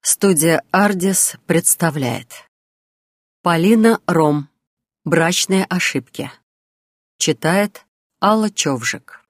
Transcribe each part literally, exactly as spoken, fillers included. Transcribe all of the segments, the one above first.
Студия «Ардис» представляет Полина Ром. «Брачные ошибки». Читает Алла Човжик.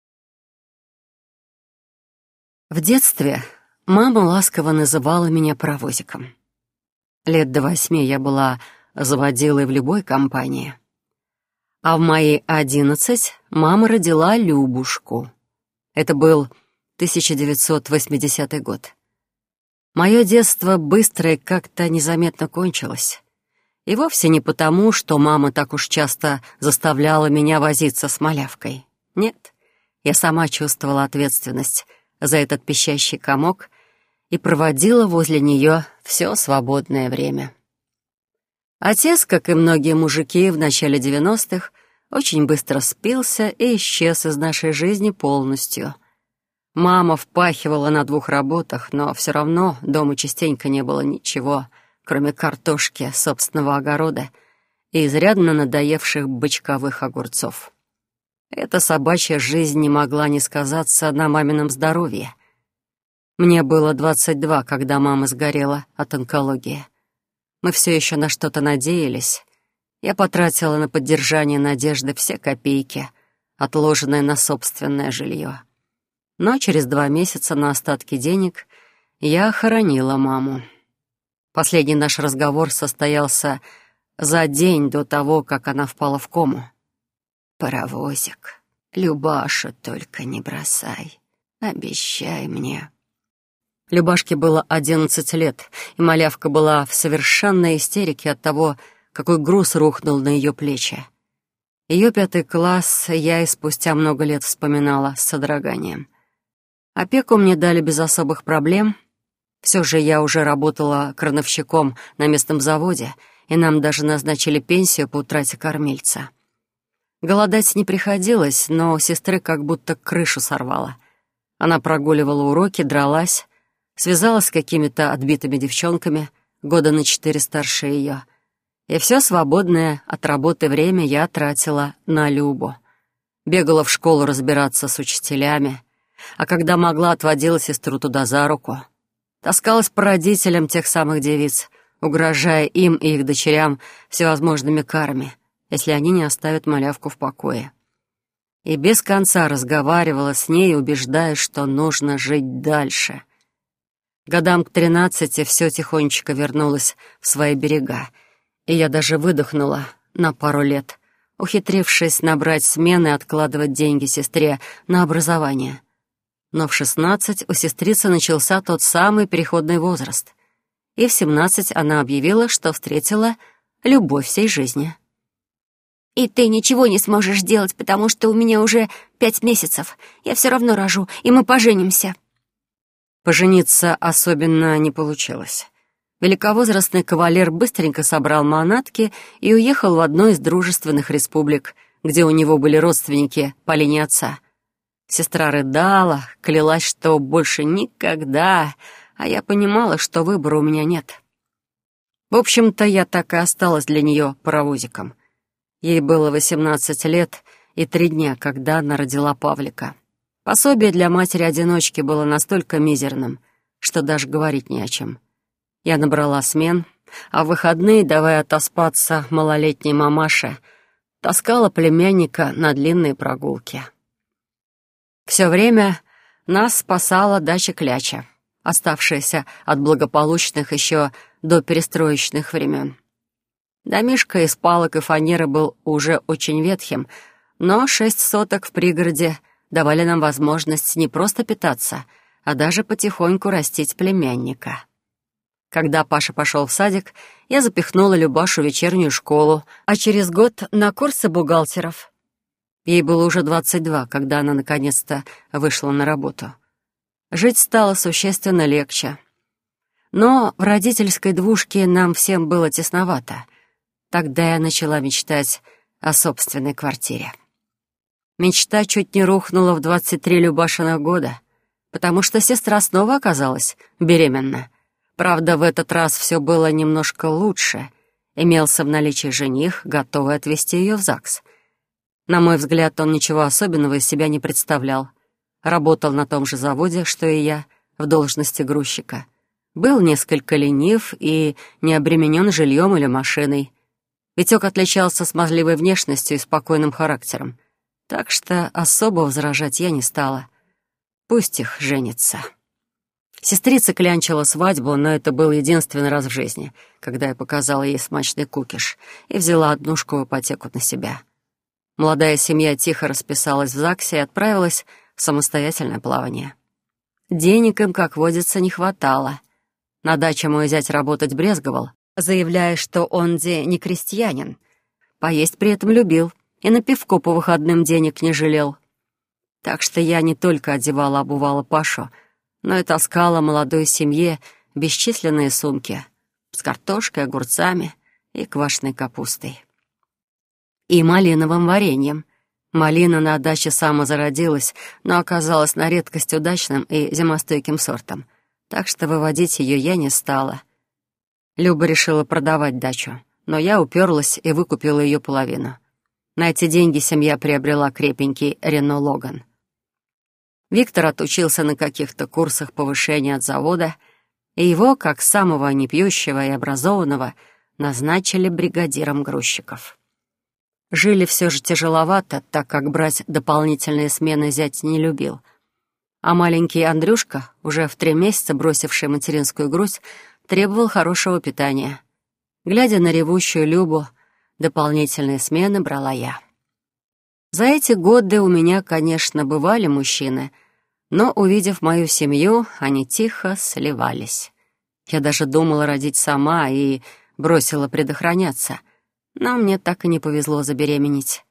В детстве мама ласково называла меня паровозиком. Лет до восьми я была заводилой в любой компании. А в мои одиннадцать мама родила Любушку. Это был тысяча девятьсот восьмидесятый год. Мое детство быстро и как-то незаметно кончилось. И вовсе не потому, что мама так уж часто заставляла меня возиться с малявкой. Нет, я сама чувствовала ответственность за этот пищащий комок и проводила возле нее все свободное время. Отец, как и многие мужики в начале девяностых, очень быстро спился и исчез из нашей жизни полностью. Мама впахивала на двух работах, но все равно дома частенько не было ничего, кроме картошки, собственного огорода и изрядно надоевших бычковых огурцов. Эта собачья жизнь не могла не сказаться на мамином здоровье. Мне было двадцать два, когда мама сгорела от онкологии. Мы все еще на что-то надеялись. Я потратила на поддержание надежды все копейки, отложенные на собственное жилье. Но через два месяца на остатки денег я хоронила маму. Последний наш разговор состоялся за день до того, как она впала в кому. «Паровозик, Любашу только не бросай, обещай мне». Любашке было одиннадцать лет, и малявка была в совершенной истерике от того, какой груз рухнул на ее плечи. Ее пятый класс я и спустя много лет вспоминала с содроганием. Опеку мне дали без особых проблем. Все же я уже работала крановщиком на местном заводе, и нам даже назначили пенсию по утрате кормильца. Голодать не приходилось, но у сестры как будто крышу сорвала. Она прогуливала уроки, дралась, связалась с какими-то отбитыми девчонками, года на четыре старше ее. И все свободное от работы время я тратила на Любу. Бегала в школу разбираться с учителями, а когда могла, отводила сестру туда за руку. Таскалась по родителям тех самых девиц, угрожая им и их дочерям всевозможными карами, если они не оставят малявку в покое. И без конца разговаривала с ней, убеждая, что нужно жить дальше. Годам к тринадцати все тихонечко вернулось в свои берега, и я даже выдохнула на пару лет, ухитрившись набрать смены и откладывать деньги сестре на образование. Но в шестнадцать у сестрицы начался тот самый переходный возраст, и в семнадцать она объявила, что встретила любовь всей жизни. «И ты ничего не сможешь делать, потому что у меня уже пять месяцев. Я все равно рожу, и мы поженимся». Пожениться особенно не получилось. Великовозрастный кавалер быстренько собрал манатки и уехал в одну из дружественных республик, где у него были родственники по линии отца. Сестра рыдала, клялась, что больше никогда, а я понимала, что выбора у меня нет. В общем-то, я так и осталась для нее паровозиком. Ей было восемнадцать лет и три дня, когда она родила Павлика. Пособие для матери-одиночки было настолько мизерным, что даже говорить не о чем. Я набрала смен, а в выходные, давая отоспаться малолетней мамаше, таскала племянника на длинные прогулки. Все время нас спасала дача Кляча, оставшаяся от благополучных еще до перестроечных времен. Домишко из палок и фанеры был уже очень ветхим, но шесть соток в пригороде давали нам возможность не просто питаться, а даже потихоньку растить племянника. Когда Паша пошел в садик, я запихнула Любашу в вечернюю школу, а через год на курсы бухгалтеров. Ей было уже двадцать два, когда она наконец-то вышла на работу. Жить стало существенно легче. Но в родительской двушке нам всем было тесновато. Тогда я начала мечтать о собственной квартире. Мечта чуть не рухнула в двадцать три Любашиных года, потому что сестра снова оказалась беременна. Правда, в этот раз все было немножко лучше. Имелся в наличии жених, готовый отвезти ее в ЗАГС. На мой взгляд, он ничего особенного из себя не представлял. Работал на том же заводе, что и я, в должности грузчика. Был несколько ленив и не обременен жильем или машиной. Витек отличался смазливой внешностью и спокойным характером, так что особо возражать я не стала. Пусть их женятся. Сестрица клянчила свадьбу, но это был единственный раз в жизни, когда я показала ей смачный кукиш и взяла однушку в ипотеку на себя. Молодая семья тихо расписалась в ЗАГСе и отправилась в самостоятельное плавание. Денег им, как водится, не хватало. На даче мой зять работать брезговал, заявляя, что он де не крестьянин. Поесть при этом любил и на пивко по выходным денег не жалел. Так что я не только одевала-обувала Пашу, но и таскала молодой семье бесчисленные сумки с картошкой, огурцами и квашеной капустой. И малиновым вареньем. Малина на даче самозародилась, но оказалась на редкость удачным и зимостойким сортом, так что выводить ее я не стала. Люба решила продавать дачу, но я уперлась и выкупила ее половину. На эти деньги семья приобрела крепенький Рено Логан. Виктор отучился на каких-то курсах повышения от завода, и его, как самого непьющего и образованного, назначили бригадиром грузчиков. Жили все же тяжеловато, так как брать дополнительные смены зять не любил. А маленький Андрюшка, уже в три месяца бросивший материнскую грудь, требовал хорошего питания. Глядя на ревущую Любу, дополнительные смены брала я. За эти годы у меня, конечно, бывали мужчины, но, увидев мою семью, они тихо сливались. Я даже думала родить сама и бросила предохраняться, но мне так и не повезло забеременеть.